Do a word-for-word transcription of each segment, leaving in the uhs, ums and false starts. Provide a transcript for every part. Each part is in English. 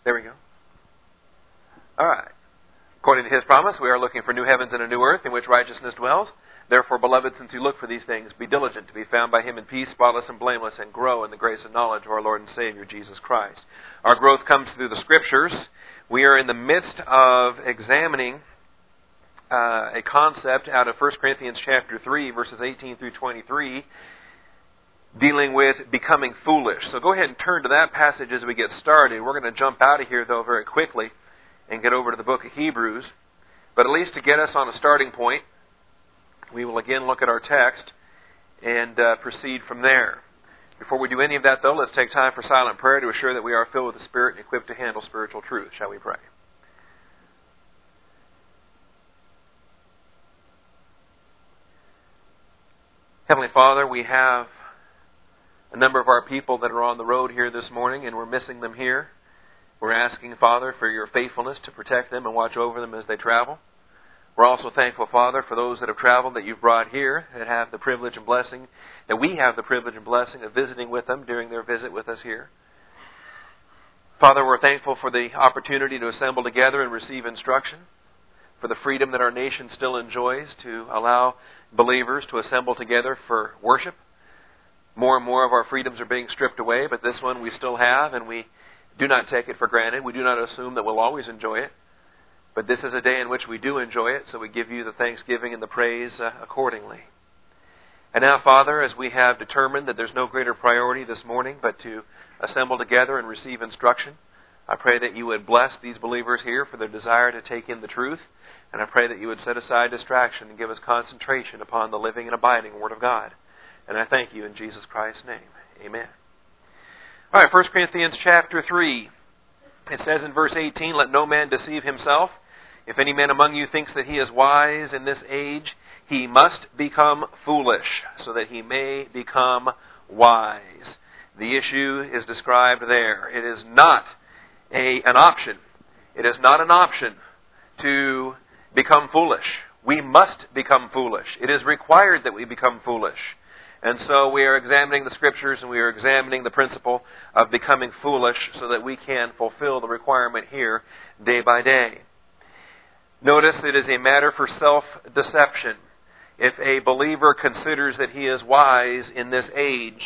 There we go. All right. According to His promise, we are looking for new heavens and a new earth in which righteousness dwells. Therefore, beloved, since you look for these things, be diligent to be found by Him in peace, spotless and blameless, and grow in the grace and knowledge of our Lord and Savior, Jesus Christ. Our growth comes through the Scriptures. We are in the midst of examining uh, a concept out of First Corinthians chapter three, verses eighteen through twenty-three, dealing with becoming foolish. So go ahead and turn to that passage as we get started. We're going to jump out of here, though, very quickly and get over to the book of Hebrews. But at least to get us on a starting point, we will again look at our text and uh, proceed from there. Before we do any of that, though, let's take time for silent prayer to assure that we are filled with the Spirit and equipped to handle spiritual truth. Shall we pray? Heavenly Father, we have a number of our people that are on the road here this morning, and we're missing them here. We're asking, Father, for your faithfulness to protect them and watch over them as they travel. We're also thankful, Father, for those that have traveled that you've brought here, that have the privilege and blessing, that we have the privilege and blessing of visiting with them during their visit with us here. Father, we're thankful for the opportunity to assemble together and receive instruction, for the freedom that our nation still enjoys to allow believers to assemble together for worship. More and more of our freedoms are being stripped away, but this one we still have, and we do not take it for granted. We do not assume that we'll always enjoy it. But this is a day in which we do enjoy it, so we give you the thanksgiving and the praise uh, accordingly. And now, Father, as we have determined that there's no greater priority this morning but to assemble together and receive instruction, I pray that you would bless these believers here for their desire to take in the truth, and I pray that you would set aside distraction and give us concentration upon the living and abiding Word of God. And I thank you in Jesus Christ's name. Amen. All right, First Corinthians chapter three. It says in verse eighteen, "Let no man deceive himself. If any man among you thinks that he is wise in this age, he must become foolish, so that he may become wise." The issue is described there. It is not a, an option. It is not an option to become foolish. We must become foolish. It is required that we become foolish. And so we are examining the Scriptures and we are examining the principle of becoming foolish so that we can fulfill the requirement here day by day. Notice it is a matter for self-deception. If a believer considers that he is wise in this age,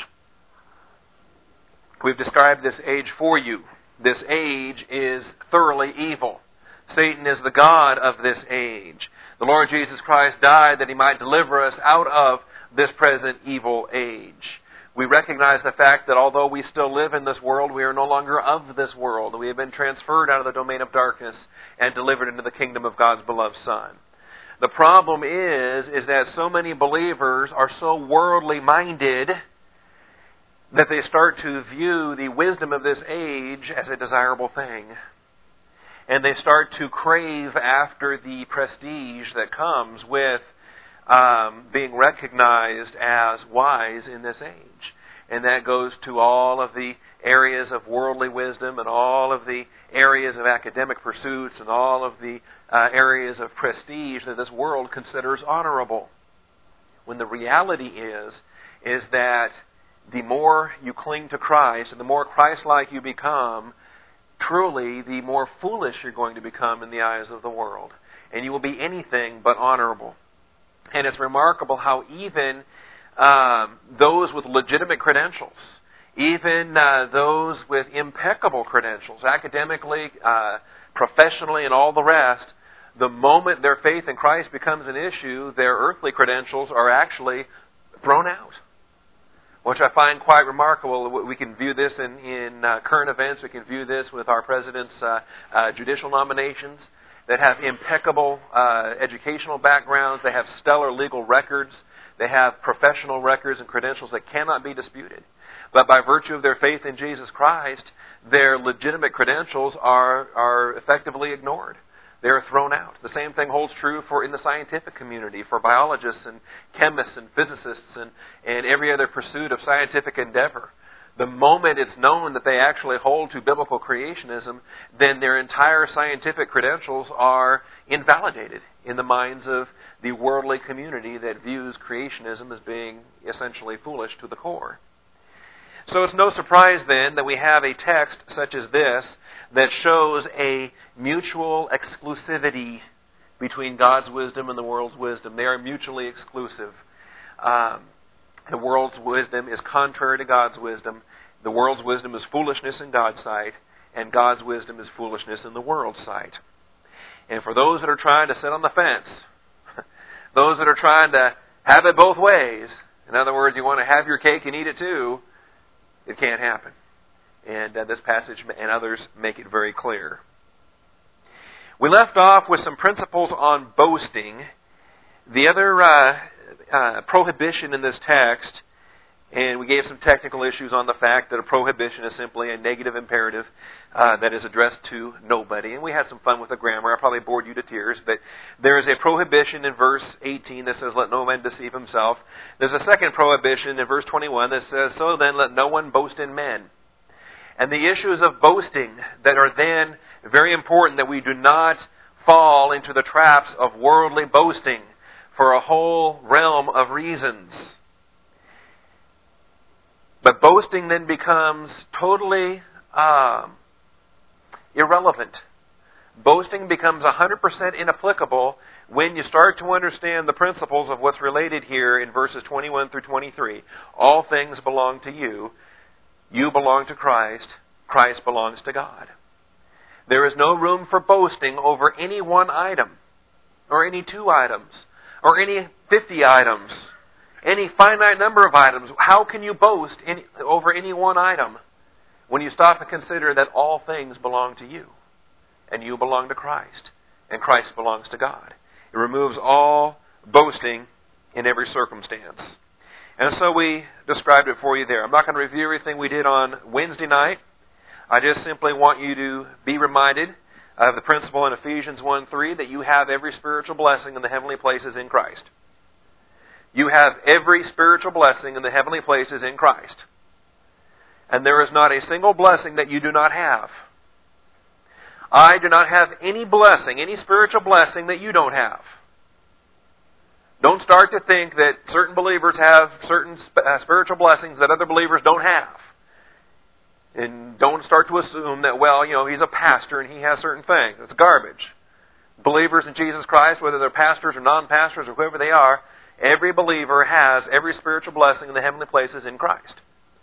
we've described this age for you. This age is thoroughly evil. Satan is the god of this age. The Lord Jesus Christ died that He might deliver us out of this present evil age. We recognize the fact that although we still live in this world, we are no longer of this world. We have been transferred out of the domain of darkness and delivered into the kingdom of God's beloved Son. The problem is, is that so many believers are so worldly minded that they start to view the wisdom of this age as a desirable thing. And they start to crave after the prestige that comes with Um, being recognized as wise in this age. And that goes to all of the areas of worldly wisdom and all of the areas of academic pursuits and all of the uh, areas of prestige that this world considers honorable. When the reality is, is that the more you cling to Christ and the more Christ-like you become, truly the more foolish you're going to become in the eyes of the world. And you will be anything but honorable. And it's remarkable how even um, those with legitimate credentials, even uh, those with impeccable credentials, academically, uh, professionally, and all the rest, the moment their faith in Christ becomes an issue, their earthly credentials are actually thrown out, which I find quite remarkable. We can view this in, in uh, current events. We can view this with our president's uh, uh, judicial nominations that have impeccable uh, educational backgrounds. They have stellar legal records. They have professional records and credentials that cannot be disputed. But by virtue of their faith in Jesus Christ, their legitimate credentials are, are effectively ignored. They are thrown out. The same thing holds true for in the scientific community, for biologists and chemists and physicists and, and every other pursuit of scientific endeavor. The moment it's known that they actually hold to biblical creationism, then their entire scientific credentials are invalidated in the minds of the worldly community that views creationism as being essentially foolish to the core. So it's no surprise then that we have a text such as this that shows a mutual exclusivity between God's wisdom and the world's wisdom. They are mutually exclusive. Um, the world's wisdom is contrary to God's wisdom. The world's wisdom is foolishness in God's sight, and God's wisdom is foolishness in the world's sight. And for those that are trying to sit on the fence, those that are trying to have it both ways, in other words, you want to have your cake and eat it too, it can't happen. And uh, this passage and others make it very clear. We left off with some principles on boasting. The other uh, uh, prohibition in this text, and we gave some technical issues on the fact that a prohibition is simply a negative imperative uh, that is addressed to nobody. And we had some fun with the grammar. I probably bored you to tears. But there is a prohibition in verse eighteen that says, let no man deceive himself. There's a second prohibition in verse twenty-one that says, so then let no one boast in men. And the issues of boasting that are then very important, that we do not fall into the traps of worldly boasting for a whole realm of reasons. But boasting then becomes totally um, irrelevant. Boasting becomes one hundred percent inapplicable when you start to understand the principles of what's related here in verses twenty-one through twenty-three. All things belong to you. You belong to Christ. Christ belongs to God. There is no room for boasting over any one item, or any two items, or any fifty items, any finite number of items. How can you boast any, over any one item when you stop and consider that all things belong to you, and you belong to Christ, and Christ belongs to God? It removes all boasting in every circumstance. And so we described it for you there. I'm not going to review everything we did on Wednesday night. I just simply want you to be reminded of the principle in Ephesians one three that you have every spiritual blessing in the heavenly places in Christ. You have every spiritual blessing in the heavenly places in Christ. And there is not a single blessing that you do not have. I do not have any blessing, any spiritual blessing that you don't have. Don't start to think that certain believers have certain uh, spiritual blessings that other believers don't have. And don't start to assume that, well, you know, he's a pastor and he has certain things. It's garbage. Believers in Jesus Christ, whether they're pastors or non-pastors or whoever they are, every believer has every spiritual blessing in the heavenly places in Christ.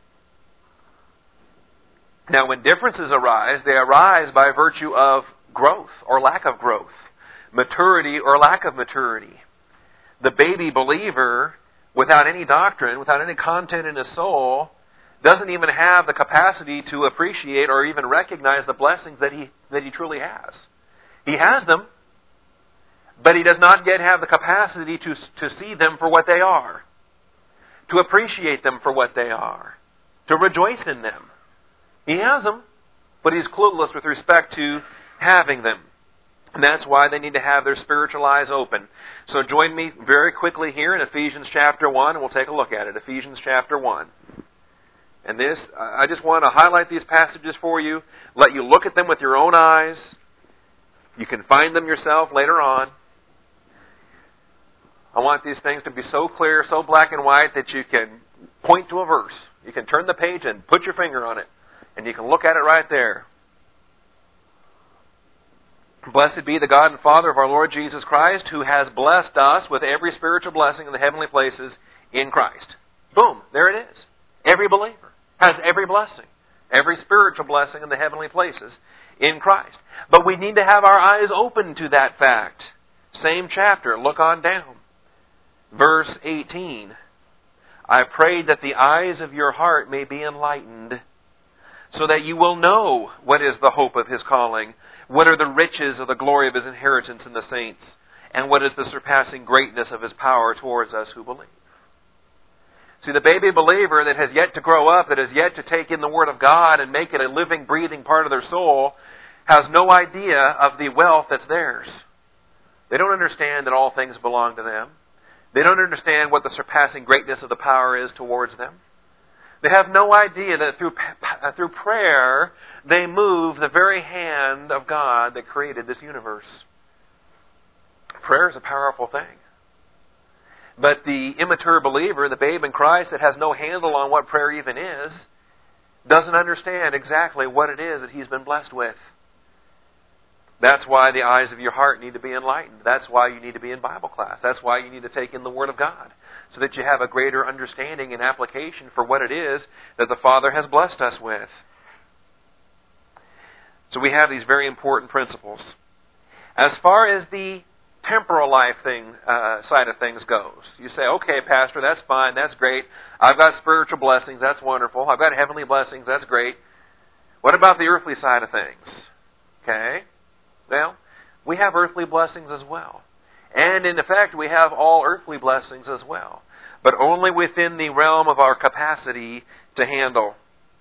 Now, when differences arise, they arise by virtue of growth or lack of growth, maturity or lack of maturity. The baby believer, without any doctrine, without any content in his soul, doesn't even have the capacity to appreciate or even recognize the blessings that he that he truly has. He has them, but he does not yet have the capacity to to see them for what they are, to appreciate them for what they are, to rejoice in them. He has them, but he's clueless with respect to having them. And that's why they need to have their spiritual eyes open. So join me very quickly here in Ephesians chapter one, and we'll take a look at it. Ephesians chapter one. And this, I just want to highlight these passages for you, let you look at them with your own eyes. You can find them yourself later on. I want these things to be so clear, so black and white, that you can point to a verse. You can turn the page and put your finger on it, and you can look at it right there. Blessed be the God and Father of our Lord Jesus Christ, who has blessed us with every spiritual blessing in the heavenly places in Christ. Boom, there it is. Every believer has every blessing, every spiritual blessing in the heavenly places in Christ. But we need to have our eyes open to that fact. Same chapter, look on down. Verse eighteen. I pray that the eyes of your heart may be enlightened, so that you will know what is the hope of His calling, what are the riches of the glory of His inheritance in the saints, and what is the surpassing greatness of His power towards us who believe. See, the baby believer that has yet to grow up, that has yet to take in the Word of God and make it a living, breathing part of their soul, has no idea of the wealth that's theirs. They don't understand that all things belong to them. They don't understand what the surpassing greatness of the power is towards them. They have no idea that through through prayer, they move the very hand of God that created this universe. Prayer is a powerful thing. But the immature believer, the babe in Christ that has no handle on what prayer even is, doesn't understand exactly what it is that he's been blessed with. That's why the eyes of your heart need to be enlightened. That's why you need to be in Bible class. That's why you need to take in the Word of God, so that you have a greater understanding and application for what it is that the Father has blessed us with. So we have these very important principles. As far as the temporal life thing uh, side of things goes, you say, okay, Pastor, that's fine, that's great. I've got spiritual blessings, that's wonderful. I've got heavenly blessings, that's great. What about the earthly side of things? Okay. Well, we have earthly blessings as well. And in effect, we have all earthly blessings as well. But only within the realm of our capacity to handle.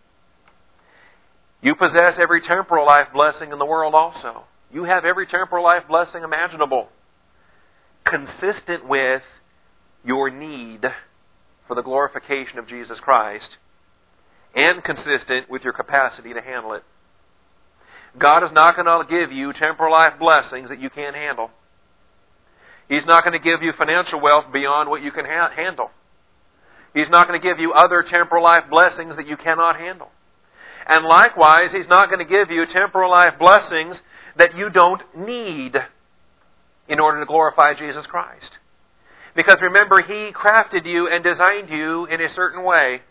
You possess every temporal life blessing in the world also. You have every temporal life blessing imaginable, consistent with your need for the glorification of Jesus Christ, and consistent with your capacity to handle it. God is not going to give you temporal life blessings that you can't handle. He's not going to give you financial wealth beyond what you can ha- handle. He's not going to give you other temporal life blessings that you cannot handle. And likewise, He's not going to give you temporal life blessings that you don't need in order to glorify Jesus Christ. Because remember, He crafted you and designed you in a certain way.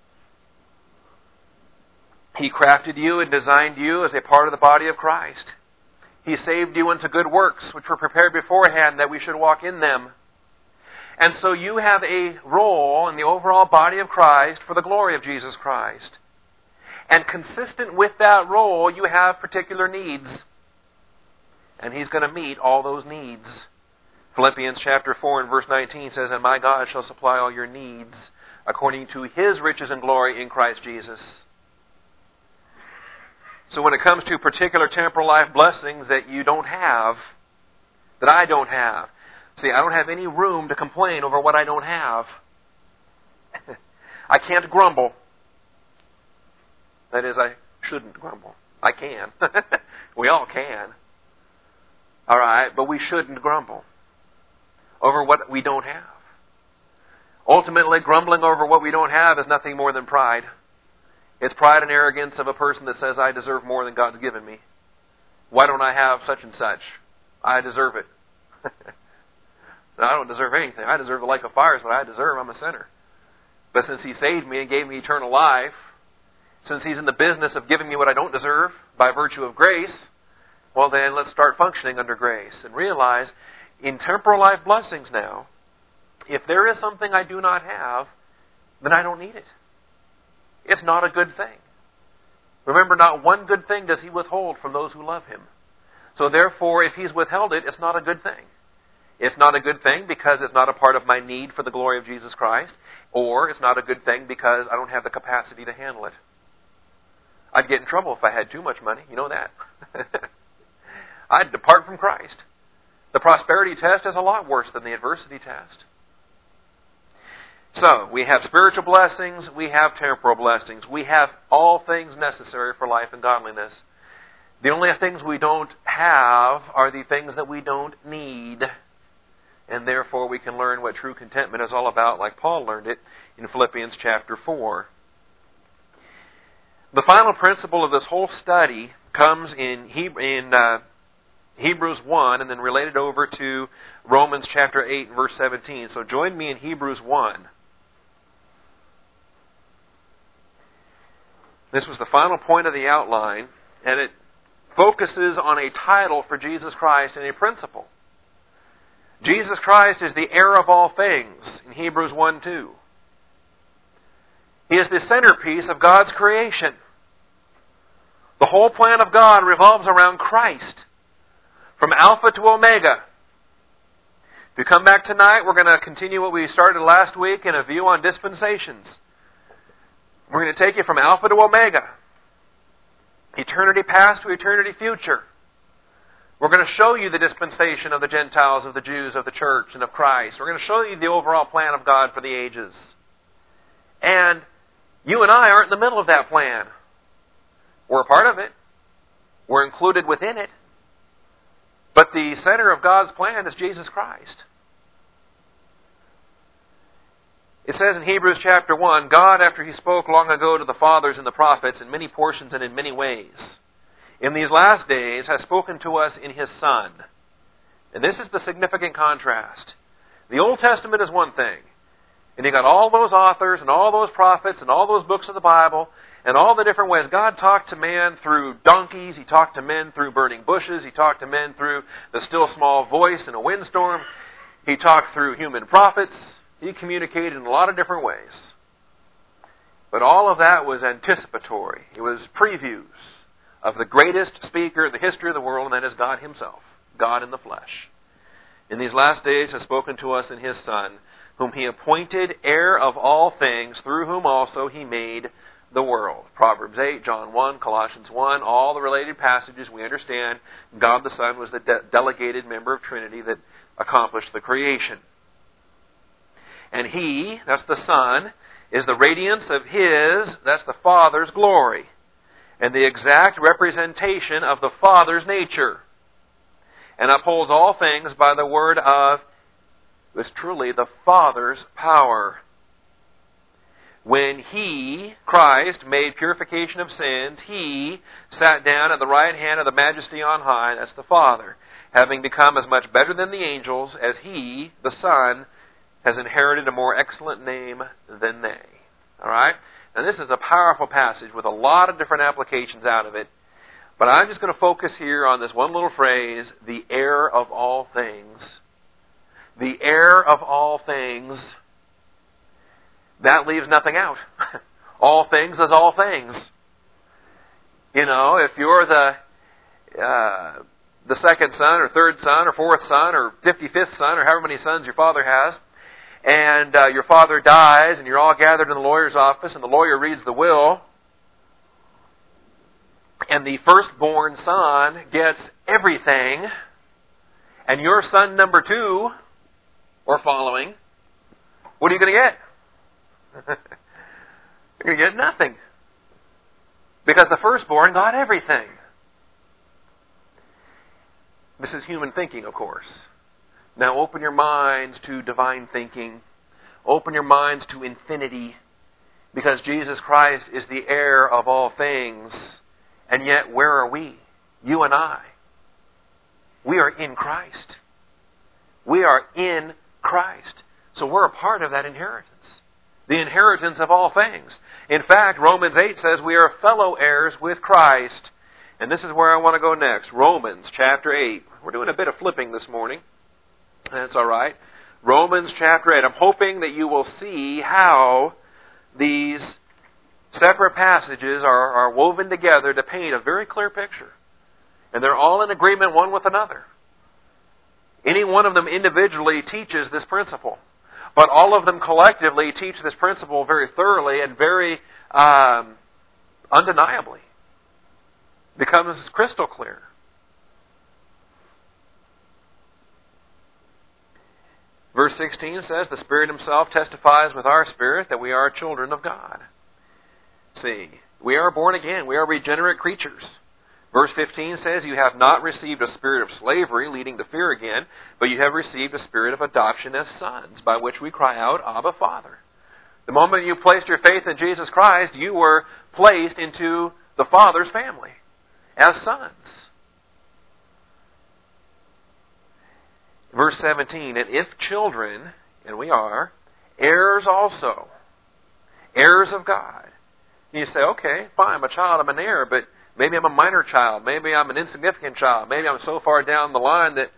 He crafted you and designed you as a part of the body of Christ. He saved you unto good works, which were prepared beforehand that we should walk in them. And so you have a role in the overall body of Christ for the glory of Jesus Christ. And consistent with that role, you have particular needs. And He's going to meet all those needs. Philippians chapter four and verse nineteen says, "And my God shall supply all your needs according to His riches and glory in Christ Jesus." So when it comes to particular temporal life blessings that you don't have, that I don't have, see, I don't have any room to complain over what I don't have. I can't grumble. That is, I shouldn't grumble. I can. We all can. All right, but we shouldn't grumble over what we don't have. Ultimately, grumbling over what we don't have is nothing more than pride. It's pride and arrogance of a person that says, I deserve more than God's given me. Why don't I have such and such? I deserve it. No, I don't deserve anything. I deserve the lake of fire is what I deserve. I'm a sinner. But since He saved me and gave me eternal life, since He's in the business of giving me what I don't deserve by virtue of grace, well then let's start functioning under grace and realize in temporal life blessings now, if there is something I do not have, then I don't need it. It's not a good thing. Remember, not one good thing does He withhold from those who love Him. So therefore, if He's withheld it, it's not a good thing. It's not a good thing because it's not a part of my need for the glory of Jesus Christ, or it's not a good thing because I don't have the capacity to handle it. I'd get in trouble if I had too much money. You know that. I'd depart from Christ. The prosperity test is a lot worse than the adversity test. So, we have spiritual blessings, we have temporal blessings. We have all things necessary for life and godliness. The only things we don't have are the things that we don't need. And therefore we can learn what true contentment is all about, like Paul learned it in Philippians chapter four. The final principle of this whole study comes in, he- in uh, Hebrews one and then related over to Romans chapter eight and verse seventeen. So join me in Hebrews one. This was the final point of the outline, and it focuses on a title for Jesus Christ and a principle. Jesus Christ is the heir of all things in Hebrews one two. He is the centerpiece of God's creation. The whole plan of God revolves around Christ, from Alpha to Omega. If you come back tonight, we're going to continue what we started last week in a view on dispensations. We're going to take you from Alpha to Omega, eternity past to eternity future. We're going to show you the dispensation of the Gentiles, of the Jews, of the church, and of Christ. We're going to show you the overall plan of God for the ages. And you and I aren't in the middle of that plan. We're a part of it. We're included within it. But the center of God's plan is Jesus Christ. It says in Hebrews chapter one, God, after He spoke long ago to the fathers and the prophets in many portions and in many ways, in these last days has spoken to us in His Son. And this is the significant contrast. The Old Testament is one thing. And you got all those authors and all those prophets and all those books of the Bible and all the different ways. God talked to man through donkeys. He talked to men through burning bushes. He talked to men through the still small voice in a windstorm. He talked through human prophets. He communicated in a lot of different ways. But all of that was anticipatory. It was previews of the greatest speaker in the history of the world, and that is God Himself, God in the flesh. In these last days has spoken to us in His Son, whom He appointed heir of all things, through whom also He made the world. Proverbs eight, John one, Colossians one, all the related passages we understand. God the Son was the de- delegated member of Trinity that accomplished the creation. And He, that's the Son, is the radiance of His, that's the Father's glory, and the exact representation of the Father's nature, and upholds all things by the word of, it was truly the Father's power. When He, Christ, made purification of sins, He sat down at the right hand of the Majesty on high, that's the Father, having become as much better than the angels as He, the Son, has inherited a more excellent name than they. All right? Now this is a powerful passage with a lot of different applications out of it. But I'm just going to focus here on this one little phrase, the heir of all things. The heir of all things. That leaves nothing out. All things is all things. You know, if you're the uh, the second son or third son or fourth son or fifty-fifth son or however many sons your father has, and uh, your father dies and you're all gathered in the lawyer's office and the lawyer reads the will, and the firstborn son gets everything, and your son number two, or following, what are you going to get? You're going to get nothing. Because the firstborn got everything. This is human thinking, of course. Now open your minds to divine thinking. Open your minds to infinity. Because Jesus Christ is the heir of all things. And yet, where are we? You and I. We are in Christ. We are in Christ. So we're a part of that inheritance. The inheritance of all things. In fact, Romans eight says we are fellow heirs with Christ. And this is where I want to go next. Romans chapter eight. We're doing a bit of flipping this morning. That's all right. Romans chapter eight. I'm hoping that you will see how these separate passages are, are woven together to paint a very clear picture. And they're all in agreement one with another. Any one of them individually teaches this principle. But all of them collectively teach this principle very thoroughly and very um, undeniably. Becomes crystal clear. Verse sixteen says, the Spirit Himself testifies with our spirit that we are children of God. See, we are born again. We are regenerate creatures. Verse fifteen says, you have not received a spirit of slavery, leading to fear again, but you have received a spirit of adoption as sons, by which we cry out, Abba, Father. The moment you placed your faith in Jesus Christ, you were placed into the Father's family as sons. Verse seventeen, and if children, and we are, heirs also, heirs of God. And you say, okay, fine, I'm a child, I'm an heir, but maybe I'm a minor child. Maybe I'm an insignificant child. Maybe I'm so far down the line that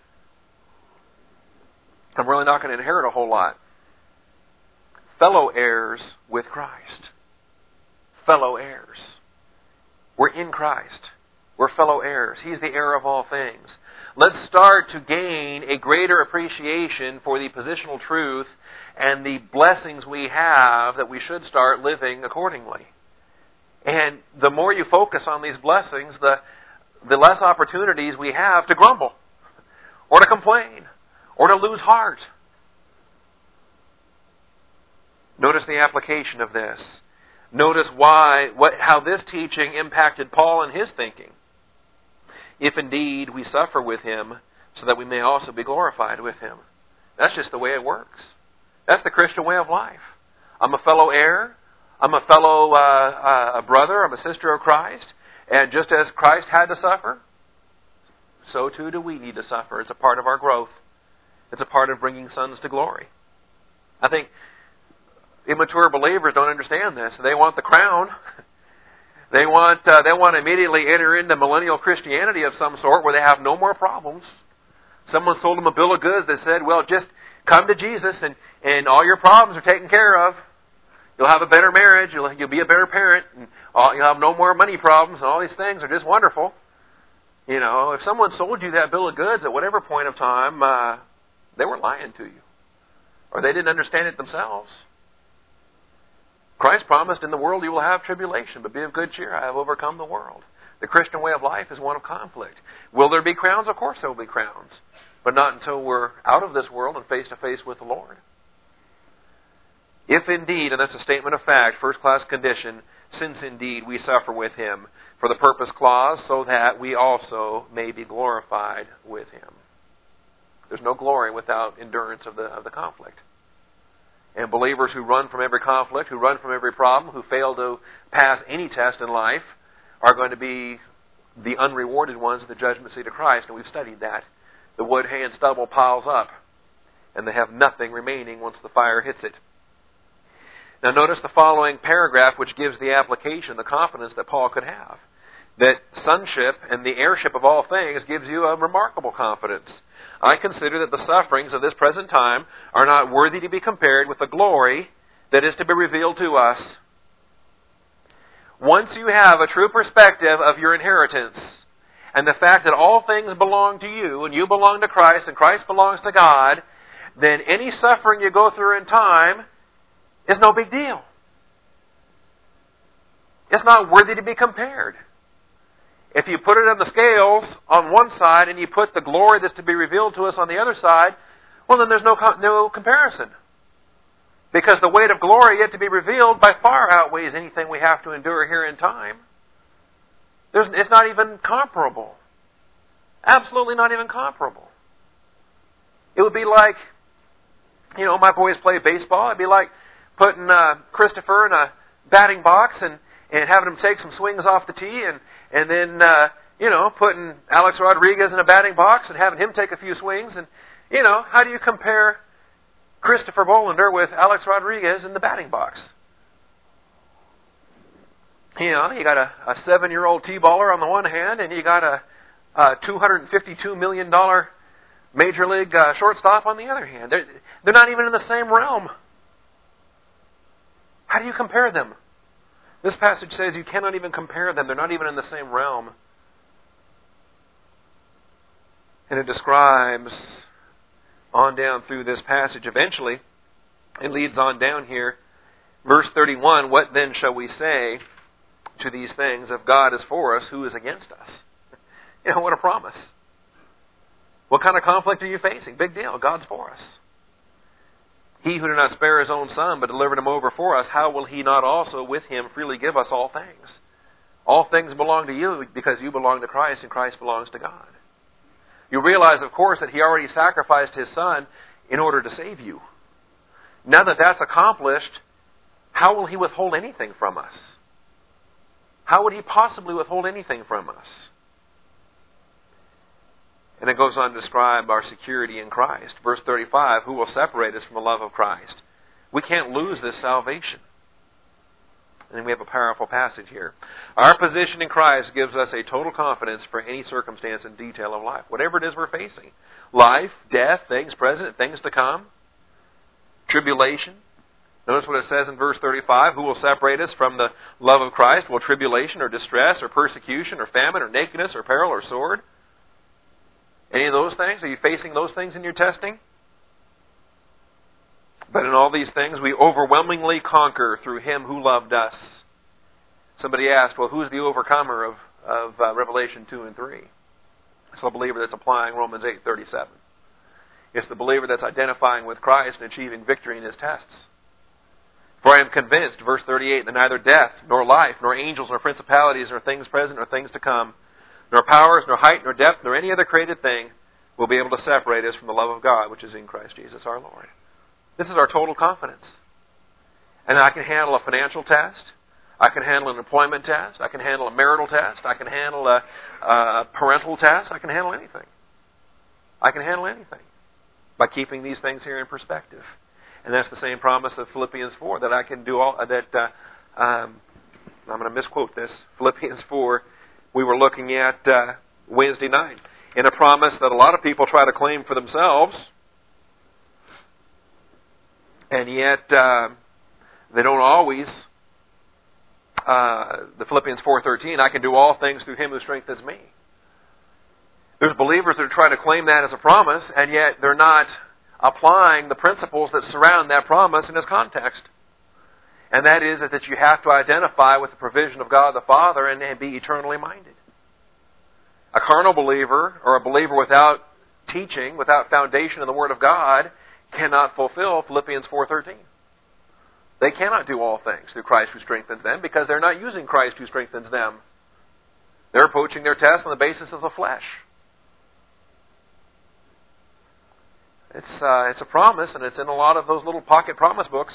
I'm really not going to inherit a whole lot. Fellow heirs with Christ. Fellow heirs. We're in Christ. We're fellow heirs. He's the heir of all things. Let's start to gain a greater appreciation for the positional truth and the blessings we have that we should start living accordingly. And the more you focus on these blessings, the, the less opportunities we have to grumble, or to complain, or to lose heart. Notice the application of this. Notice why, what, how this teaching impacted Paul in his thinking. If indeed we suffer with Him, so that we may also be glorified with Him. That's just the way it works. That's the Christian way of life. I'm a fellow heir. I'm a fellow uh, uh, brother, I'm a sister of Christ, And just as Christ had to suffer, so too do we need to suffer. It's a part of our growth. It's a part of bringing sons to glory. I think immature believers don't understand this. They want the crown. They want uh, they want to immediately enter into millennial Christianity of some sort where they have no more problems. Someone sold them a bill of goods that said, well, just come to Jesus and, and all your problems are taken care of. You'll have a better marriage. You'll, you'll be a better parent. And all, you'll have no more money problems. And all these things are just wonderful. You know, if someone sold you that bill of goods at whatever point of time, uh, they were lying to you. Or they didn't understand it themselves. Christ promised, in the world you will have tribulation, but be of good cheer. I have overcome the world. The Christian way of life is one of conflict. Will there be crowns? Of course there will be crowns. But not until we're out of this world and face to face with the Lord. If indeed, and that's a statement of fact, first class condition, since indeed we suffer with Him, for the purpose clause, so that we also may be glorified with Him. There's no glory without endurance of the of the conflict. And believers who run from every conflict, who run from every problem, who fail to pass any test in life, are going to be the unrewarded ones at the judgment seat of Christ. And we've studied that. The wood, hay, and stubble piles up, and they have nothing remaining once the fire hits it. Now notice the following paragraph, which gives the application, the confidence that Paul could have. That sonship and the heirship of all things gives you a remarkable confidence. I consider that the sufferings of this present time are not worthy to be compared with the glory that is to be revealed to us. Once you have a true perspective of your inheritance, and the fact that all things belong to you, and you belong to Christ, and Christ belongs to God, then any suffering you go through in time is no big deal. It's not worthy to be compared. If you put it on the scales on one side and you put the glory that's to be revealed to us on the other side, well, then there's no no comparison. Because the weight of glory yet to be revealed by far outweighs anything we have to endure here in time. There's, it's not even comparable. Absolutely not even comparable. It would be like, you know, my boys play baseball. It'd be like putting uh, Christopher in a batting box and, and having him take some swings off the tee, and, and then, uh, you know, putting Alex Rodriguez in a batting box and having him take a few swings. And, you know, how do you compare Christopher Bolander with Alex Rodriguez in the batting box? You know, you got a, a seven-year-old T-baller on the one hand, and you got a, a two hundred fifty-two million dollars Major League uh, shortstop on the other hand. They're, they're not even in the same realm. How do you compare them? This passage says you cannot even compare them. They're not even in the same realm. And it describes on down through this passage. Eventually, it leads on down here. Verse thirty-one, what then shall we say to these things? If God is for us, who is against us? You know, what a promise. What kind of conflict are you facing? Big deal. God's for us. He who did not spare His own Son, but delivered Him over for us, how will He not also with Him freely give us all things? All things belong to you because you belong to Christ and Christ belongs to God. You realize, of course, that He already sacrificed His Son in order to save you. Now that that's accomplished, how will He withhold anything from us? How would He possibly withhold anything from us? And it goes on to describe our security in Christ. Verse thirty-five, who will separate us from the love of Christ? We can't lose this salvation. And we have a powerful passage here. Our position in Christ gives us a total confidence for any circumstance and detail of life. Whatever it is we're facing. Life, death, things present, things to come. Tribulation. Notice what it says in verse thirty-five. Who will separate us from the love of Christ? Will tribulation or distress or persecution or famine or nakedness or peril or sword? Any of those things? Are you facing those things in your testing? But in all these things we overwhelmingly conquer through Him who loved us. Somebody asked, well, who's the overcomer of, of uh, Revelation two and three? It's the believer that's applying Romans eight thirty-seven. It's the believer that's identifying with Christ and achieving victory in his tests. For I am convinced, verse thirty-eight, that neither death, nor life, nor angels, nor principalities, nor things present, nor things to come, nor powers, nor height, nor depth, nor any other created thing will be able to separate us from the love of God, which is in Christ Jesus our Lord. This is our total confidence. And I can handle a financial test. I can handle an employment test. I can handle a marital test. I can handle a, a parental test. I can handle anything. I can handle anything by keeping these things here in perspective. And that's the same promise of Philippians four, that I can do all that. Uh, um, I'm going to misquote this. Philippians four, we were looking at uh, Wednesday night, in a promise that a lot of people try to claim for themselves, and yet uh, they don't always. Uh, the Philippians four thirteen, I can do all things through Him who strengthens me. There's believers that are trying to claim that as a promise, and yet they're not applying the principles that surround that promise in its context. And that is that you have to identify with the provision of God the Father and, and be eternally minded. A carnal believer, or a believer without teaching, without foundation in the Word of God, cannot fulfill Philippians four thirteen. They cannot do all things through Christ who strengthens them, because they're not using Christ who strengthens them. They're approaching their test on the basis of the flesh. It's uh, it's a promise, and it's in a lot of those little pocket promise books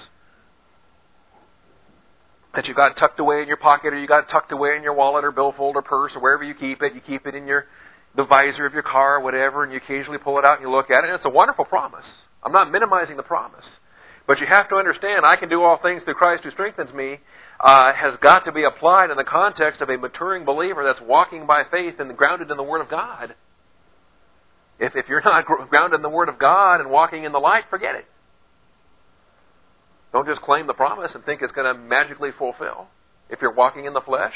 that you've got tucked away in your pocket, or you got tucked away in your wallet or billfold or purse or wherever you keep it. You keep it in your the visor of your car or whatever, and you occasionally pull it out and you look at it. And it's a wonderful promise. I'm not minimizing the promise. But you have to understand, I can do all things through Christ who strengthens me, uh, has got to be applied in the context of a maturing believer that's walking by faith and grounded in the Word of God. If, if you're not grounded in the Word of God and walking in the light, forget it. Don't just claim the promise and think it's going to magically fulfill if you're walking in the flesh.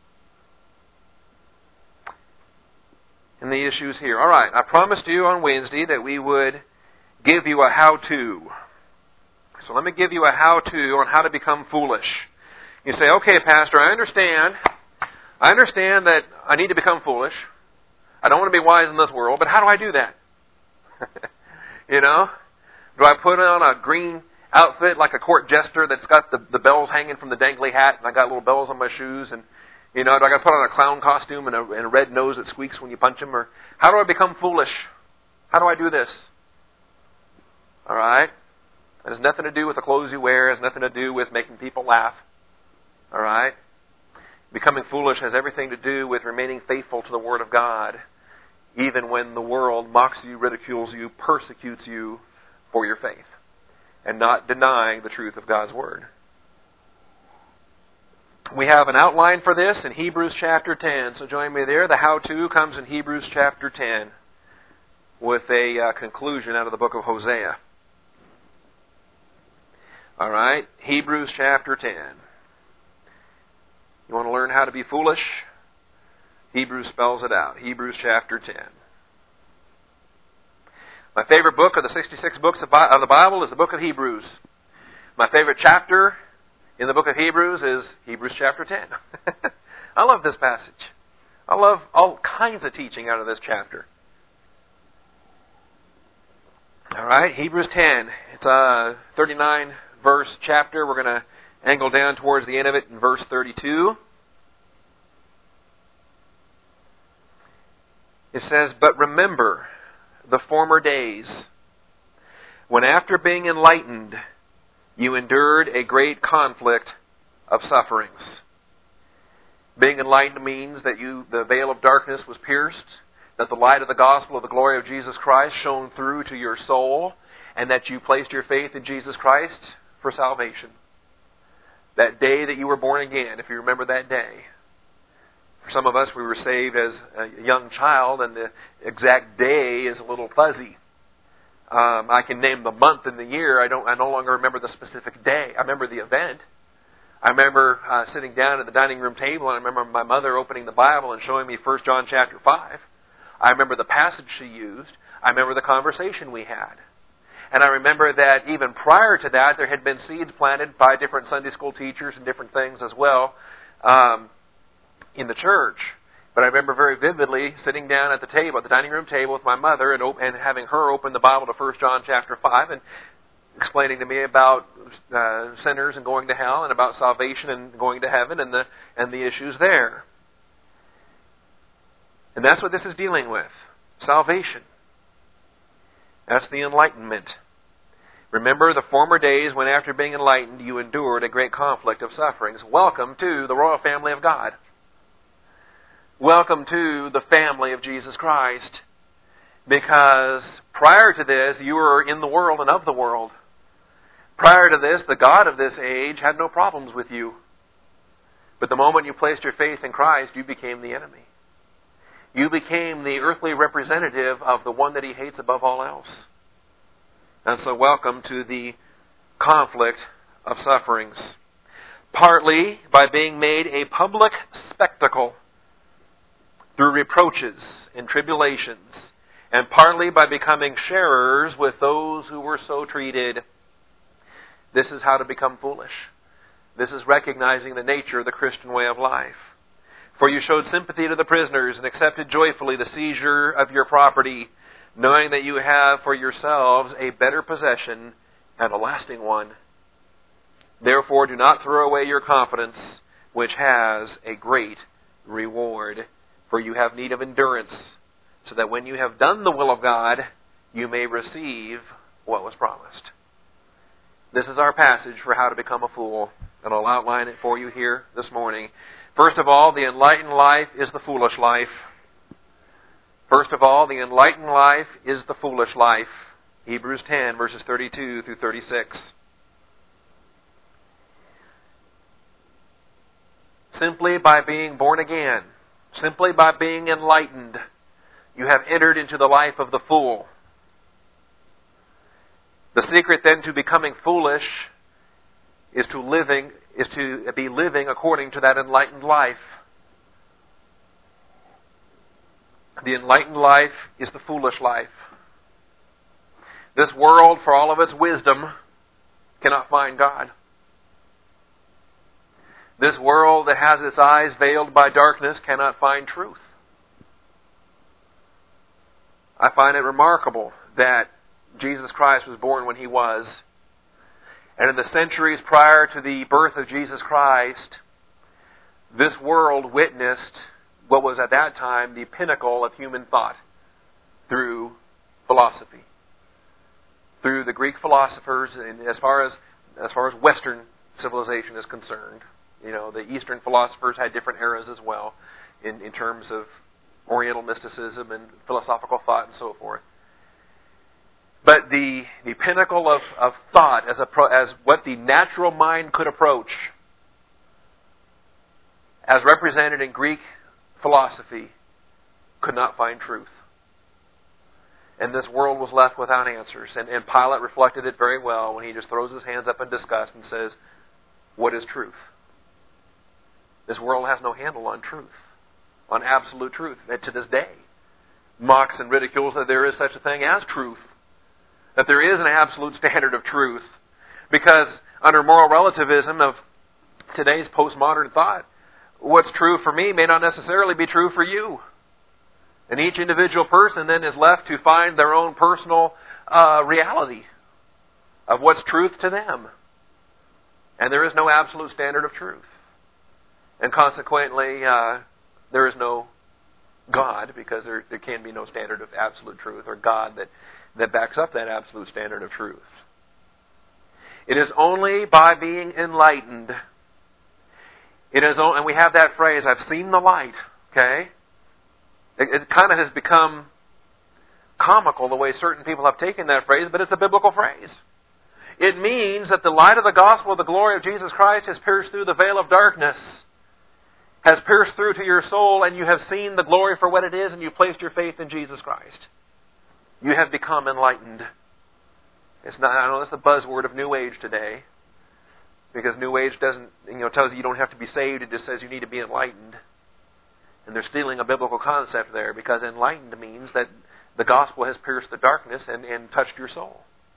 And the issues here. All right, I promised you on Wednesday that we would give you a how-to. So let me give you a how-to on how to become foolish. You say, okay, Pastor, I understand. I understand that I need to become foolish. I don't want to be wise in this world, but how do I do that? You know? Do I put on a green outfit like a court jester that's got the, the bells hanging from the dangly hat, and I got little bells on my shoes, and, you know, do I got to put on a clown costume and a, and a red nose that squeaks when you punch him? Or how do I become foolish? How do I do this? All right? It has nothing to do with the clothes you wear. It has nothing to do with making people laugh. All right? Becoming foolish has everything to do with remaining faithful to the Word of God, even when the world mocks you, ridicules you, persecutes you for your faith, and not denying the truth of God's Word. We have an outline for this in Hebrews chapter ten, so join me there. The how-to comes in Hebrews chapter ten with a uh, conclusion out of the book of Hosea. All right, Hebrews chapter ten. You want to learn how to be foolish? Hebrews spells it out. Hebrews chapter ten. My favorite book of the sixty-six books of the Bible is the book of Hebrews. My favorite chapter in the book of Hebrews is Hebrews chapter ten. I love this passage. I love all kinds of teaching out of this chapter. All right, Hebrews ten. It's a thirty-nine verse chapter. We're going to angle down towards the end of it in verse thirty-two. It says, "But remember the former days, when after being enlightened, you endured a great conflict of sufferings." Being enlightened means that you the veil of darkness was pierced, that the light of the gospel of the glory of Jesus Christ shone through to your soul, and that you placed your faith in Jesus Christ for salvation. That day that you were born again, if you remember that day. For some of us, we were saved as a young child, and the exact day is a little fuzzy. Um, I can name the month and the year. I don't. I no longer remember the specific day. I remember the event. I remember uh, sitting down at the dining room table, and I remember my mother opening the Bible and showing me First John chapter five. I remember the passage she used. I remember the conversation we had. And I remember that even prior to that, there had been seeds planted by different Sunday school teachers and different things as well um, in the church. But I remember very vividly sitting down at the table, at the dining room table with my mother, and, op- and having her open the Bible to First John chapter five and explaining to me about uh, sinners and going to hell, and about salvation and going to heaven, and the and the issues there. And that's what this is dealing with. Salvation. That's the enlightenment. Remember the former days when after being enlightened you endured a great conflict of sufferings. Welcome to the royal family of God. Welcome to the family of Jesus Christ. Because prior to this, you were in the world and of the world. Prior to this, the God of this age had no problems with you. But the moment you placed your faith in Christ, you became the enemy. You became the earthly representative of the one that He hates above all else. And so welcome to the conflict of sufferings. Partly by being made a public spectacle through reproaches and tribulations, and partly by becoming sharers with those who were so treated. This is how to become foolish. This is recognizing the nature of the Christian way of life. For you showed sympathy to the prisoners and accepted joyfully the seizure of your property, knowing that you have for yourselves a better possession and a lasting one. Therefore do not throw away your confidence, which has a great reward. For you have need of endurance, so that when you have done the will of God, you may receive what was promised. This is our passage for how to become a fool, and I'll outline it for you here this morning. First of all, the enlightened life is the foolish life. First of all, the enlightened life is the foolish life. Hebrews ten, verses thirty-two through thirty-six. Simply by being born again, simply by being enlightened, you have entered into the life of the fool. The secret then to becoming foolish is to living is to be living according to that enlightened life. The enlightened life is the foolish life. This world, for all of its wisdom, cannot find God. This world that has its eyes veiled by darkness cannot find truth. I find it remarkable that Jesus Christ was born when He was. And in the centuries prior to the birth of Jesus Christ, this world witnessed what was at that time the pinnacle of human thought through philosophy. Through the Greek philosophers, and as far as as far as Western civilization is concerned, you know, the Eastern philosophers had different eras as well in, in terms of Oriental mysticism and philosophical thought and so forth. But the the pinnacle of, of thought as a pro, as what the natural mind could approach, as represented in Greek philosophy, could not find truth. And this world was left without answers. And, and Pilate reflected it very well when he just throws his hands up in disgust and says, "What is truth?" This world has no handle on truth, on absolute truth, that to this day mocks and ridicules that there is such a thing as truth, that there is an absolute standard of truth, because under moral relativism of today's postmodern thought, what's true for me may not necessarily be true for you. And each individual person then is left to find their own personal uh, reality of what's truth to them. And there is no absolute standard of truth. And consequently, uh, there is no God, because there, there can be no standard of absolute truth or God that, that backs up that absolute standard of truth. It is only by being enlightened. It is, and we have that phrase, "I've seen the light." Okay? It, it kind of has become comical the way certain people have taken that phrase, but it's a biblical phrase. It means that the light of the gospel of the glory of Jesus Christ has pierced through the veil of darkness, has pierced through to your soul, and you have seen the glory for what it is, and you placed your faith in Jesus Christ. You have become enlightened. It's not, I know that's the buzzword of New Age today, because New Age doesn't, you know, tells you you don't have to be saved. It just says you need to be enlightened. And they're stealing a biblical concept there, because enlightened means that the gospel has pierced the darkness and, and touched your soul.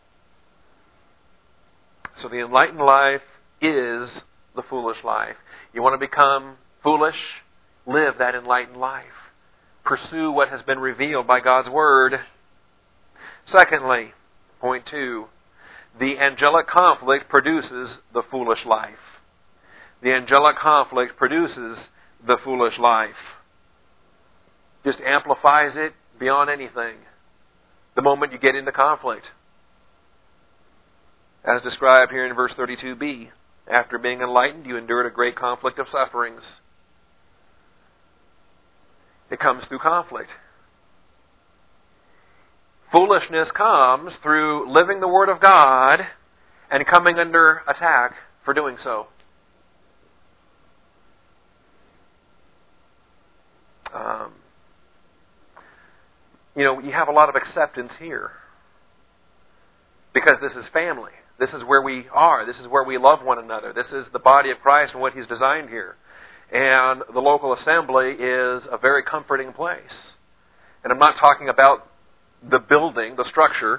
So the enlightened life is the foolish life. You want to become foolish? Live that enlightened life. Pursue what has been revealed by God's Word. Secondly, point two, the angelic conflict produces the foolish life. The angelic conflict produces the foolish life. Just amplifies it beyond anything the moment you get into conflict. as described here in verse thirty-two b. After being enlightened, you endured a great conflict of sufferings. It comes through conflict. Foolishness comes through living the Word of God and coming under attack for doing so. Um, you know, you have a lot of acceptance here because this is family. This is where we are. This is where we love one another. This is the body of Christ and what He's designed here. And the local assembly is a very comforting place. And I'm not talking about the building, the structure.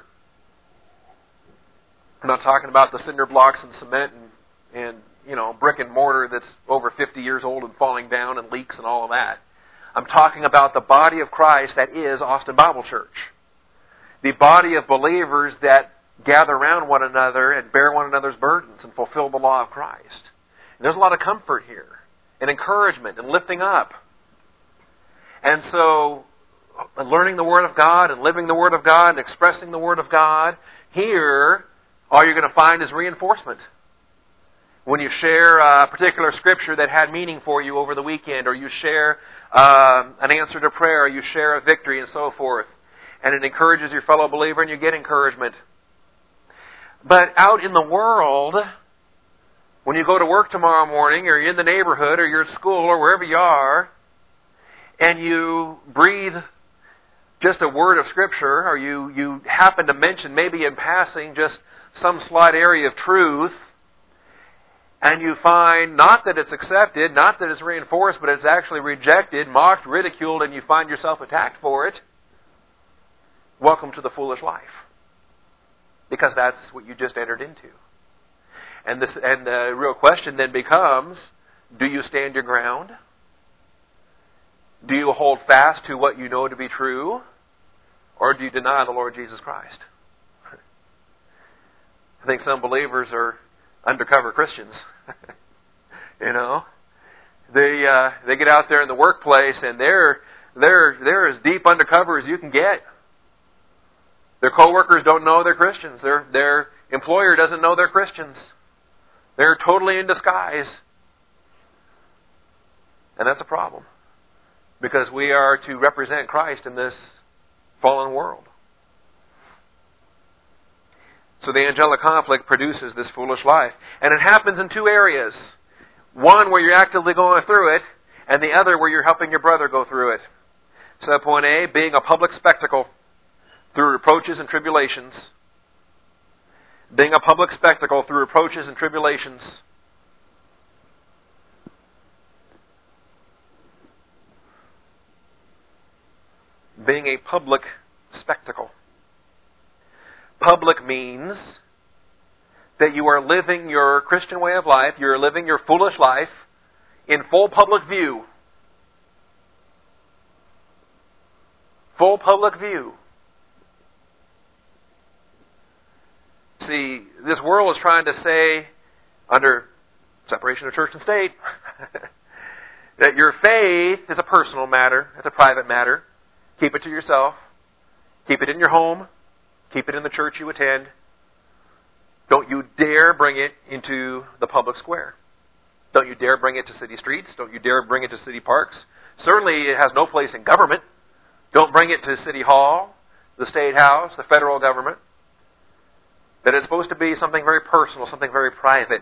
I'm not talking about the cinder blocks and cement and, and you know, brick and mortar that's over fifty years old and falling down and leaks and all of that. I'm talking about the body of Christ that is Austin Bible Church. The body of believers that gather around one another and bear one another's burdens and fulfill the law of Christ. And there's a lot of comfort here, and encouragement, and lifting up. And so, learning the Word of God, and living the Word of God, and expressing the Word of God, here, all you're going to find is reinforcement. When you share a particular scripture that had meaning for you over the weekend, or you share um, an answer to prayer, or you share a victory, and so forth, and it encourages your fellow believer, and you get encouragement. But out in the world, when you go to work tomorrow morning, or you're in the neighborhood, or you're at school, or wherever you are, and you breathe just a word of Scripture, or you, you happen to mention, maybe in passing, just some slight area of truth, and you find not that it's accepted, not that it's reinforced, but it's actually rejected, mocked, ridiculed, and you find yourself attacked for it, welcome to the foolish life. Because that's what you just entered into. And this, and the real question then becomes, do you stand your ground? Do you hold fast to what you know to be true? Or do you deny the Lord Jesus Christ? I think some believers are undercover Christians. You know? They uh, they get out there in the workplace and they're they're they're as deep undercover as you can get. Their coworkers don't know they're Christians. Their their employer doesn't know they're Christians. They're totally in disguise. And that's a problem. Because we are to represent Christ in this fallen world. So the angelic conflict produces this foolish life. And it happens in two areas. One where you're actively going through it, and the other where you're helping your brother go through it. Subpoint A, being a public spectacle through reproaches and tribulations. Being a public spectacle through reproaches and tribulations. Being a public spectacle. Public means that you are living your Christian way of life, you're living your foolish life in full public view. Full public view. See, this world is trying to say, under separation of church and state, that your faith is a personal matter, it's a private matter. Keep it to yourself. Keep it in your home. Keep it in the church you attend. Don't you dare bring it into the public square. Don't you dare bring it to city streets. Don't you dare bring it to city parks. Certainly it has no place in government. Don't bring it to City Hall, the State House, the federal government. That it's supposed to be something very personal, something very private.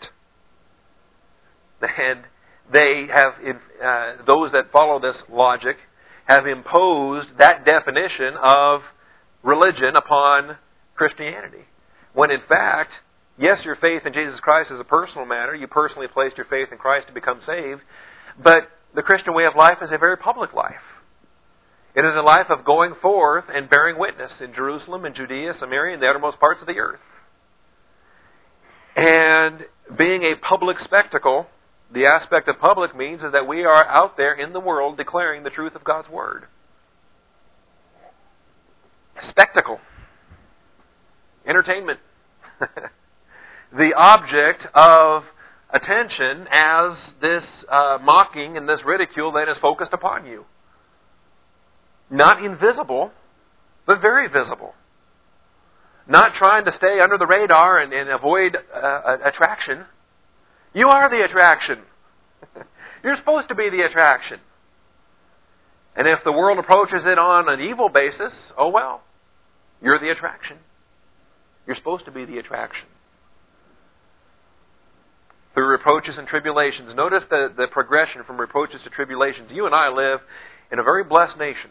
And they have, uh, those that follow this logic, have imposed that definition of religion upon Christianity. When in fact, yes, your faith in Jesus Christ is a personal matter. You personally placed your faith in Christ to become saved. But the Christian way of life is a very public life. It is a life of going forth and bearing witness in Jerusalem, in Judea, Samaria, and the uttermost parts of the earth. And being a public spectacle, the aspect of public means is that we are out there in the world declaring the truth of God's Word. Spectacle. Entertainment. The object of attention as this uh, mocking and this ridicule that is focused upon you. Not invisible, but very visible. not trying to stay under the radar and, and avoid uh, attraction. You are the attraction. You're supposed to be the attraction. And if the world approaches it on an evil basis, oh well, you're the attraction. You're supposed to be the attraction. Through reproaches and tribulations. Notice the, the progression from reproaches to tribulations. You and I live in a very blessed nation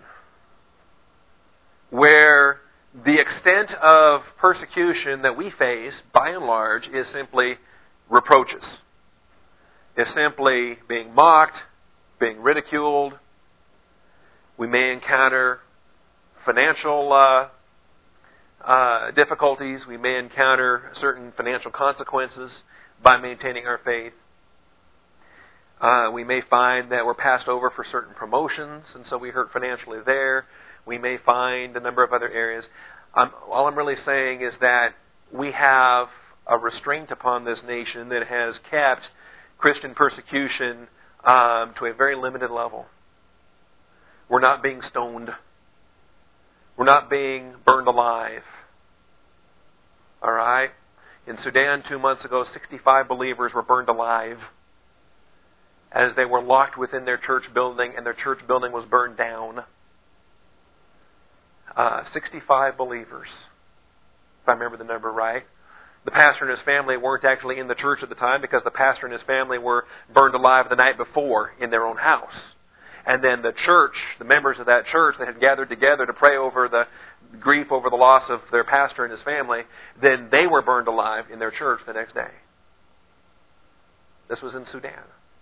where the extent of persecution that we face, by and large, is simply reproaches. Is simply being mocked, being ridiculed. We may encounter financial uh, uh, difficulties. We may encounter certain financial consequences by maintaining our faith. Uh, we may find that we're passed over for certain promotions, and so we hurt financially there. We may find a number of other areas. Um, all I'm really saying is that we have a restraint upon this nation that has kept Christian persecution um, to a very limited level. We're not being stoned. We're not being burned alive. All right? In Sudan two months ago, sixty-five believers were burned alive as they were locked within their church building, and their church building was burned down. Uh, sixty-five believers, if I remember the number right. The pastor and his family weren't actually in the church at the time because the pastor and his family were burned alive the night before in their own house. And then the church, the members of that church that had gathered together to pray over the grief over the loss of their pastor and his family, then they were burned alive in their church the next day. This was in Sudan.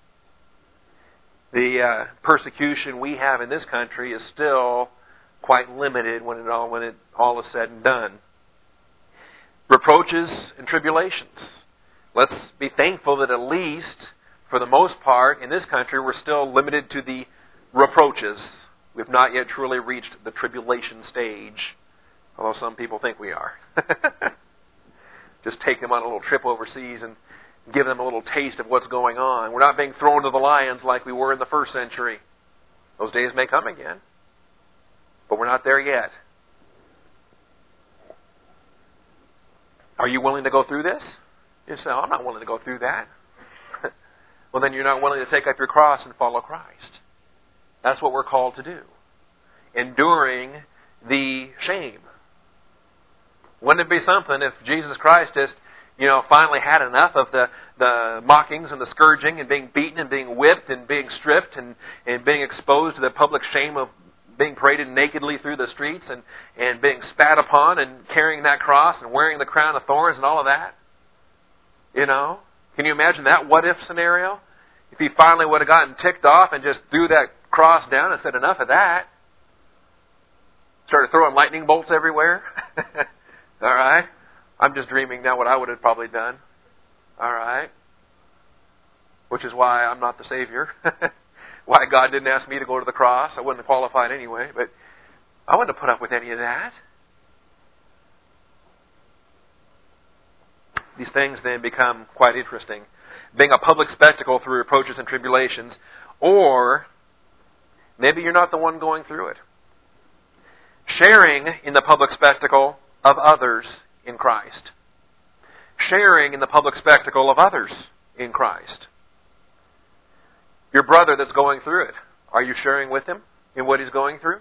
The uh, persecution we have in this country is still quite limited when it all when it all is said and done. Reproaches and tribulations. Let's be thankful that at least, for the most part, in this country, we're still limited to the reproaches. We've not yet truly reached the tribulation stage, although some people think we are. Just take them on a little trip overseas and give them a little taste of what's going on. We're not being thrown to the lions like we were in the first century. Those days may come again, but we're not there yet. Are you willing to go through this? You say, oh, I'm not willing to go through that. Well, then you're not willing to take up your cross and follow Christ. That's what we're called to do. Enduring the shame. Wouldn't it be something if Jesus Christ just, you know, finally had enough of the, the mockings and the scourging and being beaten and being whipped and being stripped and, and being exposed to the public shame of being paraded nakedly through the streets and, and being spat upon and carrying that cross and wearing the crown of thorns and all of that? You know? Can you imagine that what-if scenario? If he finally would have gotten ticked off and just threw that cross down and said, enough of that. Started throwing lightning bolts everywhere. All right? I'm just dreaming now what I would have probably done. All right? Which is why I'm not the Savior. Why God didn't ask me to go to the cross. I wouldn't have qualified anyway. But I wouldn't have put up with any of that. These things then become quite interesting. Being a public spectacle through reproaches and tribulations, or maybe you're not the one going through it. Sharing in the public spectacle of others in Christ. Sharing in the public spectacle of others in Christ. Your brother that's going through it, are you sharing with him in what he's going through?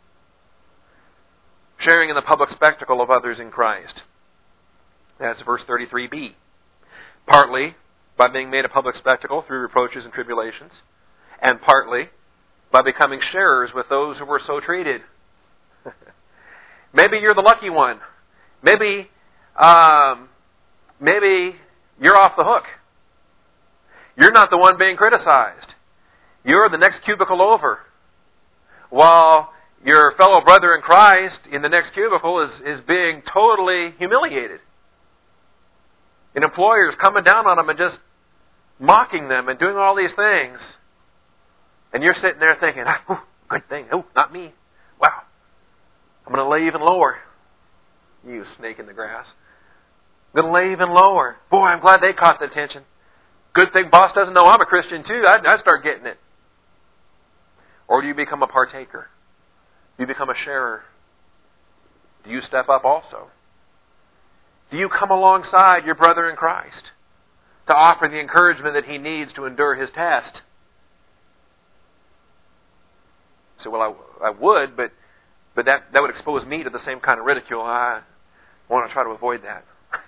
Sharing in the public spectacle of others in Christ. That's verse thirty-three b. Partly by being made a public spectacle through reproaches and tribulations, and partly by becoming sharers with those who were so treated. Maybe you're the lucky one. Maybe, um, maybe you're off the hook. You're not the one being criticized. You're the next cubicle over. While your fellow brother in Christ in the next cubicle is, is being totally humiliated. And employers coming down on them and just mocking them and doing all these things. And you're sitting there thinking, oh, good thing. Oh, not me. Wow. I'm going to lay even lower. You snake in the grass. I'm going to lay even lower. Boy, I'm glad they caught the attention. Good thing boss doesn't know I'm a Christian too. I, I start getting it. Or do you become a partaker? Do you become a sharer? Do you step up also? Do you come alongside your brother in Christ to offer the encouragement that he needs to endure his test? So, well, I, I would, but but that, that would expose me to the same kind of ridicule. I want to try to avoid that.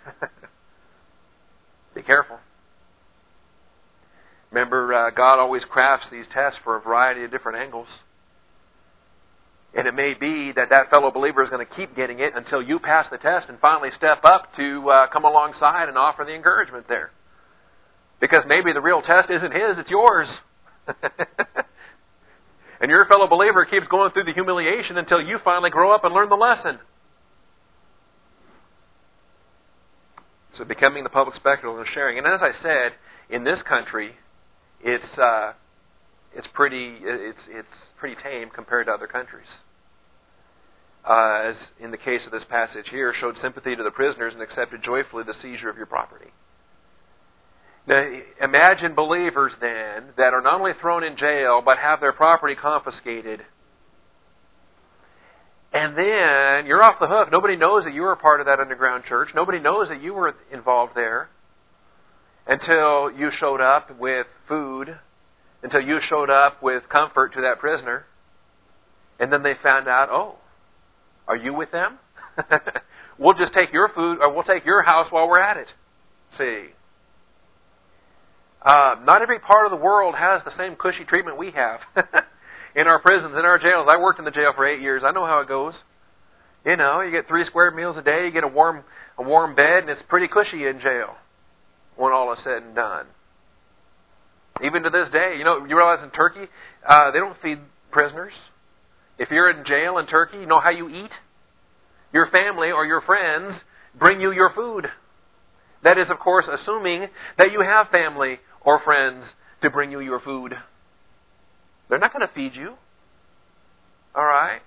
Be careful. Remember, uh, God always crafts these tests for a variety of different angles. And it may be that that fellow believer is going to keep getting it until you pass the test and finally step up to uh, come alongside and offer the encouragement there. Because maybe the real test isn't his, it's yours. And your fellow believer keeps going through the humiliation until you finally grow up and learn the lesson. So becoming the public spectacle and sharing. And as I said, in this country, it's uh, it's pretty it's it's pretty tame compared to other countries. Uh, as in the case of this passage here, showed sympathy to the prisoners and accepted joyfully the seizure of your property. Now, imagine believers then that are not only thrown in jail, but have their property confiscated. And then you're off the hook. Nobody knows that you were a part of that underground church. Nobody knows that you were involved there until you showed up with food, until you showed up with comfort to that prisoner. And then they found out, oh, are you with them? We'll just take your food, or we'll take your house while we're at it. See? Uh, not every part of the world has the same cushy treatment we have. In our prisons, in our jails. I worked in the jail for eight years. I know how it goes. You know, you get three square meals a day, you get a warm a warm bed, and it's pretty cushy in jail when all is said and done. Even to this day, you know, you realize in Turkey, uh, they don't feed prisoners. If you're in jail in Turkey, you know how you eat? Your family or your friends bring you your food. That is, of course, assuming that you have family or friends to bring you your food. They're not going to feed you. All right?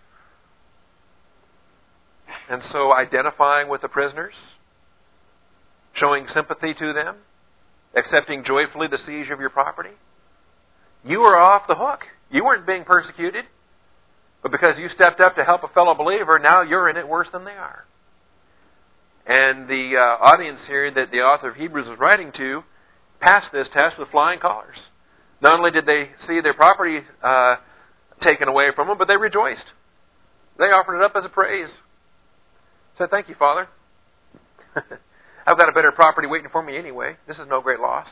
And so identifying with the prisoners, showing sympathy to them, accepting joyfully the seizure of your property. You were off the hook. You weren't being persecuted. But because you stepped up to help a fellow believer, now you're in it worse than they are. And the uh, audience here that the author of Hebrews was writing to passed this test with flying colors. Not only did they see their property uh, taken away from them, but they rejoiced. They offered it up as a praise. Said, thank you, Father. I've got a better property waiting for me anyway. This is no great loss.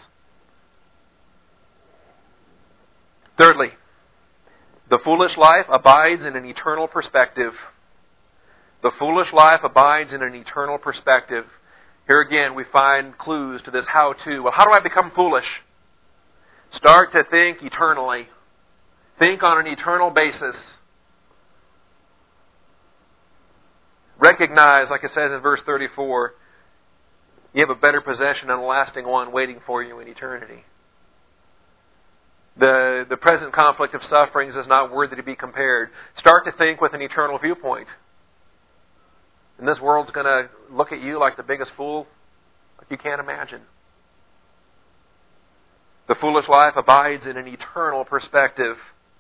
Thirdly, the foolish life abides in an eternal perspective. The foolish life abides in an eternal perspective. Here again we find clues to this how-to. Well, how do I become foolish? Start to think eternally. Think on an eternal basis. Recognize, like it says in verse thirty-four, you have a better possession and a lasting one waiting for you in eternity. The, the present conflict of sufferings is not worthy to be compared. Start to think with an eternal viewpoint. And this world's going to look at you like the biggest fool like you can't imagine. The foolish life abides in an eternal perspective.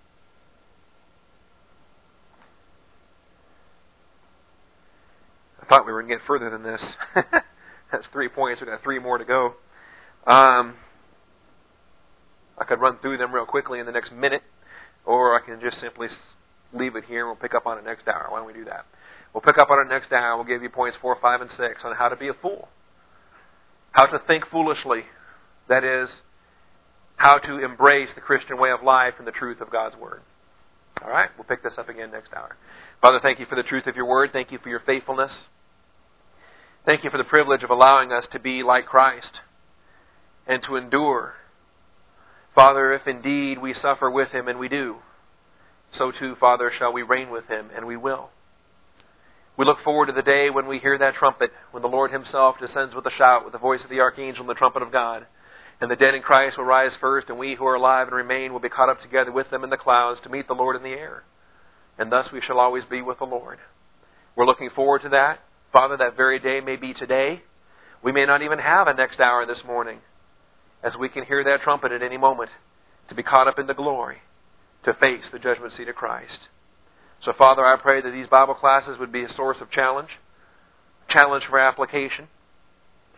I thought we were going to get further than this. That's three points. We've got three more to go. Um, I could run through them real quickly in the next minute, or I can just simply leave it here and we'll pick up on it next hour. Why don't we do that? We'll pick up on it next hour. We'll give you points four, five, and six on how to be a fool. How to think foolishly. That is, how to embrace the Christian way of life and the truth of God's Word. All right? We'll pick this up again next hour. Father, thank you for the truth of your Word. Thank you for your faithfulness. Thank you for the privilege of allowing us to be like Christ and to endure. Father, if indeed we suffer with Him, and we do, so too, Father, shall we reign with Him, and we will. We look forward to the day when we hear that trumpet, when the Lord Himself descends with a shout, with the voice of the archangel and the trumpet of God. And the dead in Christ will rise first, and we who are alive and remain will be caught up together with them in the clouds to meet the Lord in the air. And thus we shall always be with the Lord. We're looking forward to that. Father, that very day may be today. We may not even have a next hour this morning, as we can hear that trumpet at any moment, to be caught up in the glory, to face the judgment seat of Christ. So, Father, I pray that these Bible classes would be a source of challenge, challenge for application,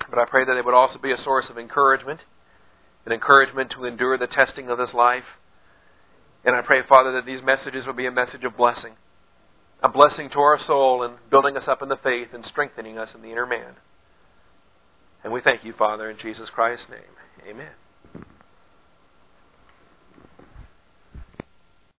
But I pray that it would also be a source of encouragement, an encouragement to endure the testing of this life. And I pray, Father, that these messages will be a message of blessing, a blessing to our soul and building us up in the faith and strengthening us in the inner man. And we thank you, Father, in Jesus Christ's name. Amen.